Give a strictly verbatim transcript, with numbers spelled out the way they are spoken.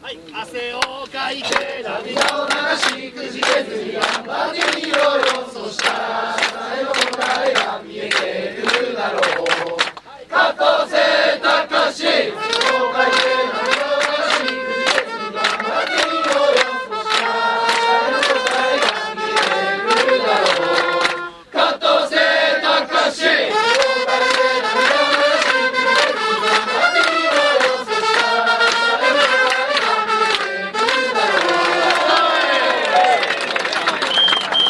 はい、汗をかいて涙を流しくじけずに頑張ってみようよ。そしたら最後の答えが見えて